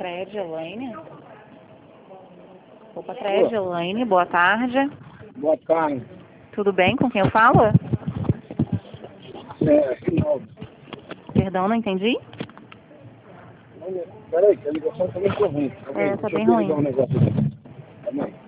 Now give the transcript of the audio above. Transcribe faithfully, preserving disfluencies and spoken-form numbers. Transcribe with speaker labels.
Speaker 1: Tred, Elaine. Opa, Tred, Elaine, boa tarde.
Speaker 2: Boa tarde.
Speaker 1: Tudo bem? Com quem eu falo?
Speaker 2: É, não.
Speaker 1: Perdão, não entendi?
Speaker 2: Peraí, que a ligação tá muito ruim.
Speaker 1: É, tá
Speaker 2: Deixa
Speaker 1: bem
Speaker 2: eu
Speaker 1: ruim.
Speaker 2: ligar um negócio aqui. Calma aí.